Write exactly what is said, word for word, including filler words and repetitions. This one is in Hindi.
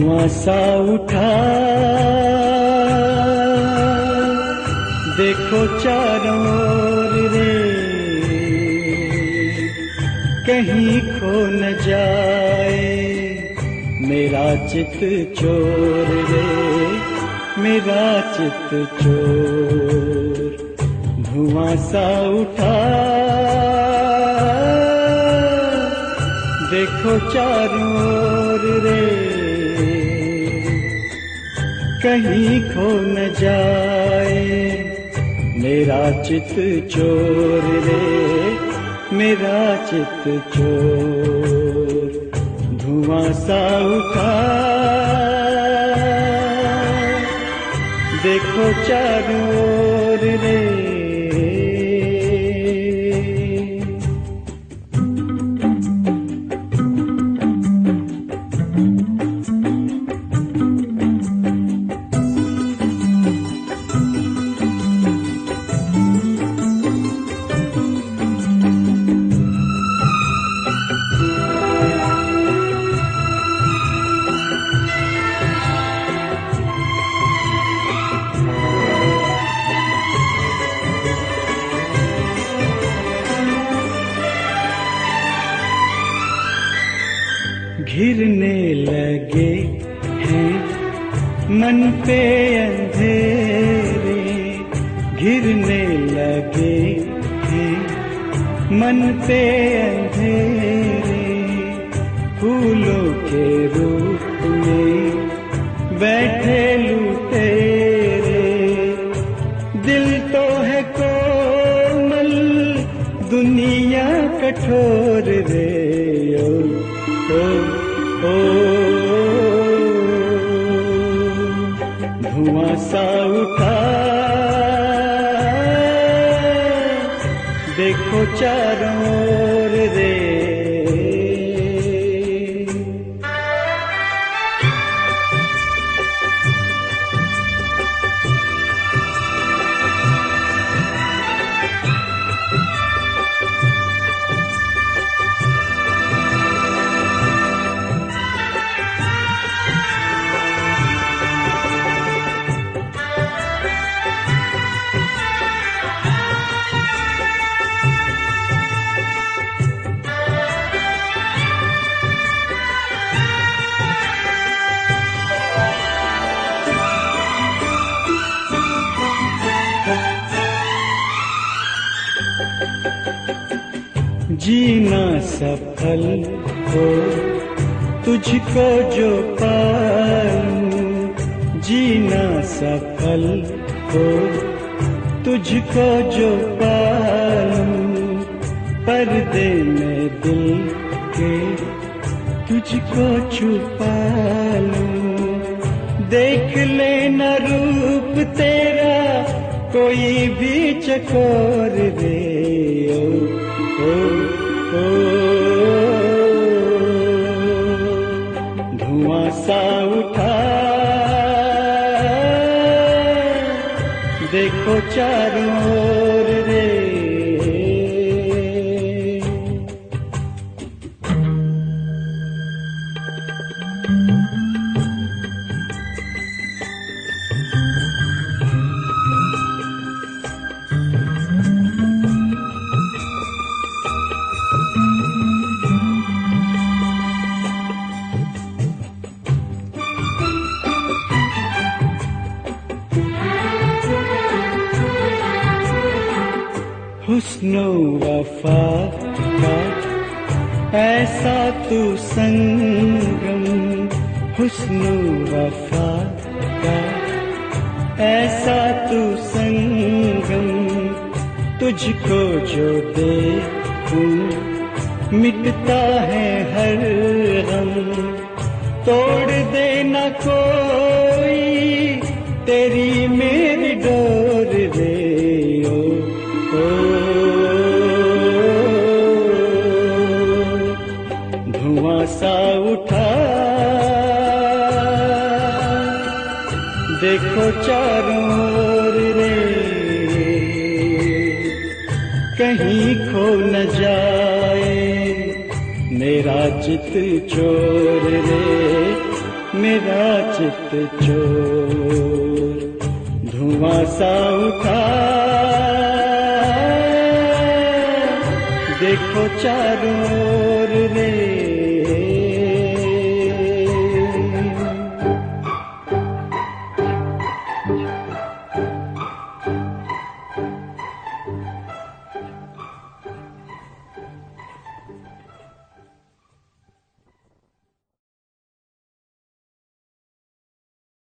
धुआं सा उठा, देखो चारों ओर रे, कहीं खो न जाए मेरा चित चोर रे, मेरा चित चोर। धुआं सा उठा, देखो चारों ओर रे, कहीं खो न जाए मेरा चित चोर रे, मेरा चित चोर। धुआं सा उठा, देखो चारों ओर रे। घिरने लगे हैं मन पे अंधेरे, घिरने लगे हैं मन पे अंधेरे, फूलों के रूप में बैठे लुटेरे। दिल तो है कोमल दुनिया कठोर रे, ओ, ओ, ओ, धुआं सा उठा, देखो चारों ओर रे। जीना सफल हो तुझको जो पालूं, जीना सफल हो तुझको जो पालूं, पर्दे में दिल के तुझको छुपा लूं। देख लेना रूप तेरा कोई भी चकोर रे, ओ, ओ, ओ, धुआं सा उठा, देखो चारों ओर रे। हुस्नो वफा का ऐसा तू संगम, हुस्नो वफा का ऐसा तू संगम, तुझको जो देखूं मिटता है हर गम। तोड़ देना कोई तेरी मेरी डोर रे, ओ, ओ, धुआं सा उठा, देखो चारों ओर रे, कहीं खो न जाए मेरा चित चोर रे, मेरा चित चोर धुआं सा उठा, देखो चारों ओर रे।